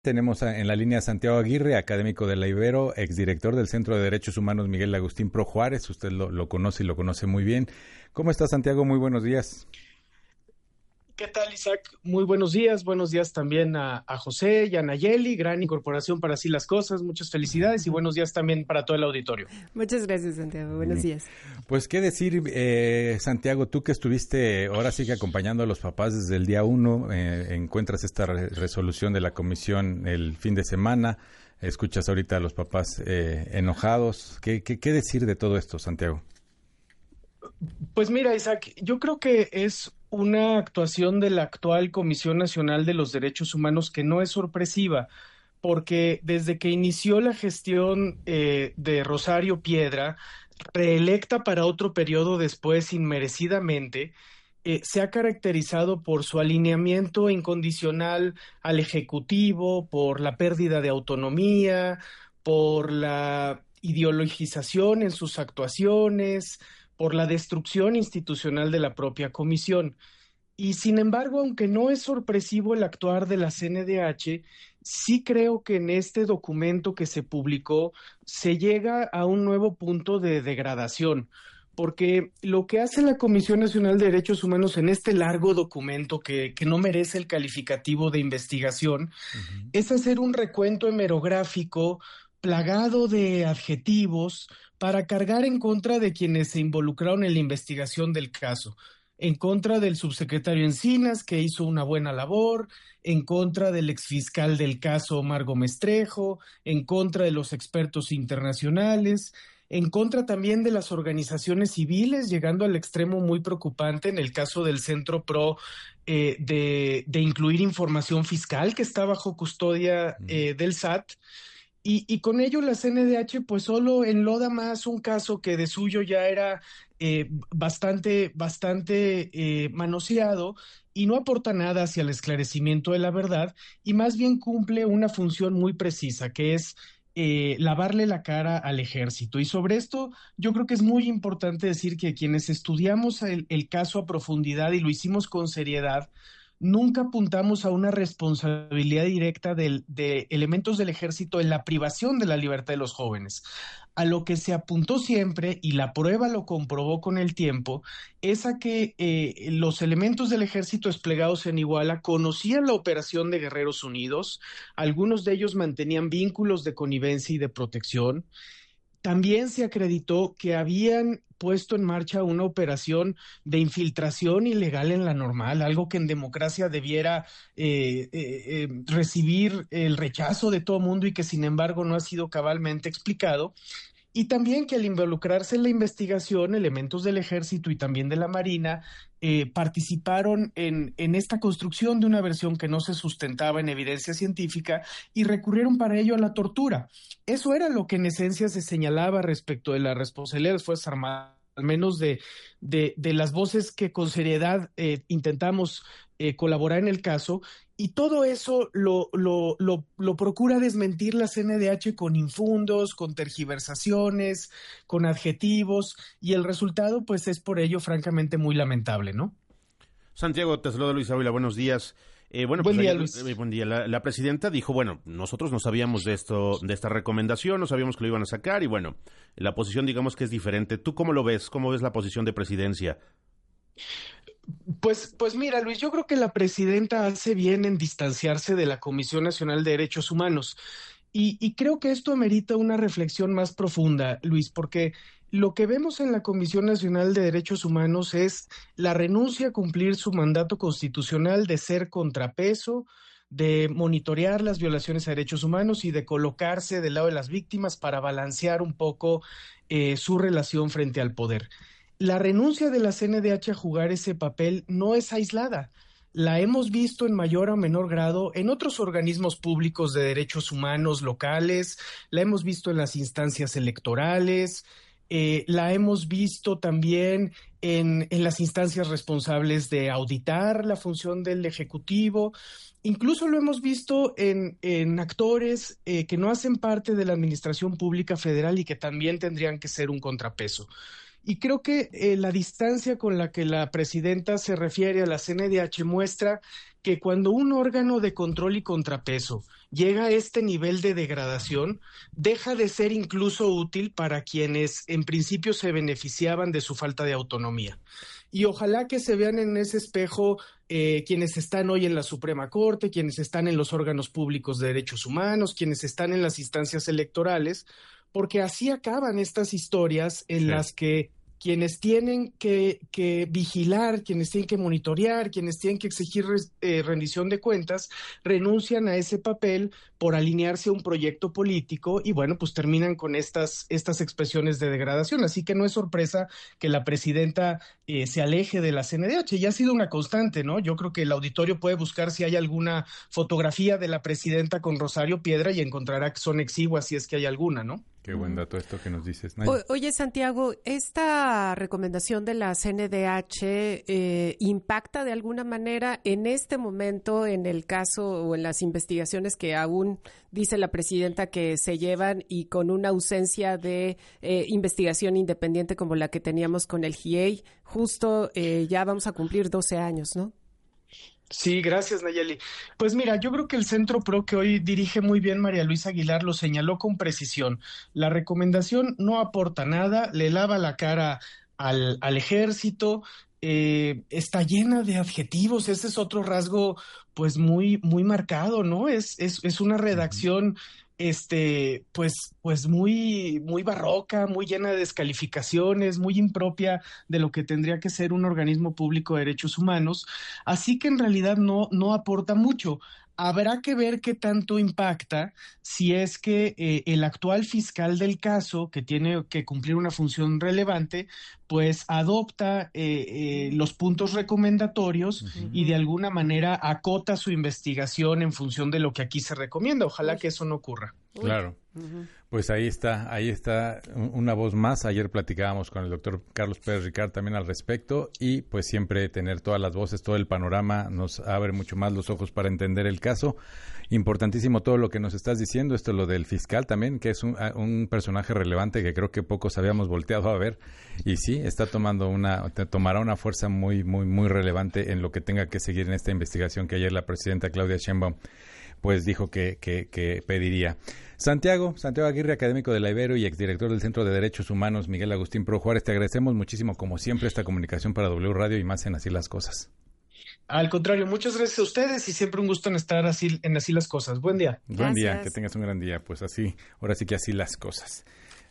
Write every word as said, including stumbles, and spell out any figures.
Tenemos a- en la línea a Santiago Aguirre, académico de la Ibero, exdirector del Centro de Derechos Humanos Miguel Agustín Pro Juárez. Usted lo, lo conoce y lo conoce muy bien. ¿Cómo está, Santiago? Muy buenos días. ¿Qué tal, Isaac? Muy buenos días. Buenos días también a, a José y a Nayeli, gran incorporación para Así las Cosas. Muchas felicidades y buenos días también para todo el auditorio. Muchas gracias, Santiago. Buenos días. Pues qué decir, eh, Santiago, tú que estuviste ahora sí que acompañando a los papás desde el día uno, eh, encuentras esta re- resolución de la comisión el fin de semana, escuchas ahorita a los papás eh, enojados. ¿Qué, qué, qué decir de todo esto, Santiago? Pues mira, Isaac, yo creo que es una actuación de la actual Comisión Nacional de los Derechos Humanos que no es sorpresiva, porque desde que inició la gestión eh, de Rosario Piedra, reelecta para otro periodo después inmerecidamente, eh, se ha caracterizado por su alineamiento incondicional al Ejecutivo, por la pérdida de autonomía, por la ideologización en sus actuaciones, por la destrucción institucional de la propia comisión. Y sin embargo, aunque no es sorpresivo el actuar de la C N D H, sí creo que en este documento que se publicó se llega a un nuevo punto de degradación, porque lo que hace la Comisión Nacional de Derechos Humanos en este largo documento que, que no merece el calificativo de investigación Ujú. es hacer un recuento hemerográfico plagado de adjetivos para cargar en contra de quienes se involucraron en la investigación del caso, en contra del subsecretario Encinas, que hizo una buena labor, en contra del exfiscal del caso Omar Gómez Trejo, en contra de los expertos internacionales, en contra también de las organizaciones civiles, llegando al extremo muy preocupante en el caso del Centro Pro eh, de, de incluir información fiscal que está bajo custodia Mm. eh, del S A T. Y, y con ello la C N D H pues solo enloda más un caso que de suyo ya era eh, bastante, bastante eh, manoseado y no aporta nada hacia el esclarecimiento de la verdad y más bien cumple una función muy precisa que es eh, lavarle la cara al ejército. Y sobre esto yo creo que es muy importante decir que quienes estudiamos el, el caso a profundidad y lo hicimos con seriedad, nunca apuntamos a una responsabilidad directa del- de elementos del ejército en la privación de la libertad de los jóvenes. A lo que se apuntó siempre, y la prueba lo comprobó con el tiempo, es a que eh, los elementos del ejército desplegados en Iguala conocían la operación de Guerreros Unidos, algunos de ellos mantenían vínculos de connivencia y de protección. También se acreditó que habían puesto en marcha una operación de infiltración ilegal en la normal, algo que en democracia debiera eh, eh, eh, recibir el rechazo de todo mundo y que sin embargo no ha sido cabalmente explicado. Y también que al involucrarse en la investigación, elementos del ejército y también de la marina eh, participaron en, en esta construcción de una versión que no se sustentaba en evidencia científica y recurrieron para ello a la tortura. Eso era lo que en esencia se señalaba respecto de la responsabilidad de las Fuerzas Armadas, al menos de, de, de las voces que con seriedad eh, intentamos eh, colaborar en el caso, y todo eso lo, lo, lo, lo procura desmentir la C N D H con infundos, con tergiversaciones, con adjetivos, y el resultado pues es por ello francamente muy lamentable, ¿no? Santiago, te saluda Luis Ávila, buenos días. Eh, bueno, pues Buen día, ayer, eh, Luis. buen día, la, la presidenta dijo, bueno, nosotros no sabíamos de esto, de esta recomendación, no sabíamos que lo iban a sacar y bueno, la posición digamos que es diferente. ¿Tú cómo lo ves? ¿Cómo ves la posición de presidencia? Pues, pues mira, Luis, yo creo que la presidenta hace bien en distanciarse de la Comisión Nacional de Derechos Humanos. Y, y creo que esto amerita una reflexión más profunda, Luis, porque lo que vemos en la Comisión Nacional de Derechos Humanos es la renuncia a cumplir su mandato constitucional de ser contrapeso, de monitorear las violaciones a derechos humanos y de colocarse del lado de las víctimas para balancear un poco eh, su relación frente al poder. La renuncia de la C N D H a jugar ese papel no es aislada. La hemos visto en mayor o menor grado en otros organismos públicos de derechos humanos locales, la hemos visto en las instancias electorales, eh, la hemos visto también en, en las instancias responsables de auditar la función del Ejecutivo, incluso lo hemos visto en, en actores eh, que no hacen parte de la administración pública federal y que también tendrían que ser un contrapeso. Y creo que eh, la distancia con la que la presidenta se refiere a la C N D H muestra que cuando un órgano de control y contrapeso llega a este nivel de degradación, deja de ser incluso útil para quienes en principio se beneficiaban de su falta de autonomía. Y ojalá que se vean en ese espejo eh, quienes están hoy en la Suprema Corte, quienes están en los órganos públicos de derechos humanos, quienes están en las instancias electorales, porque así acaban estas historias en sí. las que quienes tienen que, que vigilar, quienes tienen que monitorear, quienes tienen que exigir eh, rendición de cuentas, renuncian a ese papel por alinearse a un proyecto político y bueno, pues terminan con estas, estas expresiones de degradación. Así que no es sorpresa que la presidenta eh, se aleje de la C N D H. Ya ha sido una constante, ¿no? Yo creo que el auditorio puede buscar si hay alguna fotografía de la presidenta con Rosario Piedra y encontrará que son exiguas si es que hay alguna, ¿no? Qué buen dato esto que nos dices, o, Oye, Santiago, ¿esta recomendación de la C N D H eh, impacta de alguna manera en este momento en el caso o en las investigaciones que aún dice la presidenta que se llevan y con una ausencia de eh, investigación independiente como la que teníamos con el G I E I? Justo eh, ya vamos a cumplir doce años, ¿no? Sí, gracias, Nayeli. Pues mira, yo creo que el Centro Pro que hoy dirige muy bien María Luisa Aguilar lo señaló con precisión. La recomendación no aporta nada, le lava la cara al, al ejército, eh, está llena de adjetivos. Ese es otro rasgo, pues, muy, muy marcado, ¿no? Es, es, es una redacción este, pues, pues muy, muy barroca, muy llena de descalificaciones, muy impropia de lo que tendría que ser un organismo público de derechos humanos, así que en realidad no, no aporta mucho. Habrá que ver qué tanto impacta si es que eh, el actual fiscal del caso, que tiene que cumplir una función relevante, pues adopta eh, eh, los puntos recomendatorios uh-huh. y de alguna manera acota su investigación en función de lo que aquí se recomienda. Ojalá Uy. que eso no ocurra. Claro. Uh-huh. Pues ahí está, ahí está una voz más. Ayer platicábamos con el doctor Carlos Pérez Ricard también al respecto y pues siempre tener todas las voces, todo el panorama nos abre mucho más los ojos para entender el caso. Importantísimo todo lo que nos estás diciendo, esto lo del fiscal también, que es un, un personaje relevante que creo que pocos habíamos volteado a ver y sí, está tomando una, tomará una fuerza muy, muy, muy relevante en lo que tenga que seguir en esta investigación que ayer la presidenta Claudia Sheinbaum pues dijo que, que, que pediría. Santiago, Santiago Aguirre, académico de la Ibero y exdirector del Centro de Derechos Humanos, Miguel Agustín Pro Juárez, te agradecemos muchísimo, como siempre, esta comunicación para W Radio y más en Así las Cosas. Al contrario, muchas gracias a ustedes y siempre un gusto en estar así, en Así las Cosas. Buen día. Buen Gracias. día, que tengas un gran día. Pues así, ahora sí que así las cosas.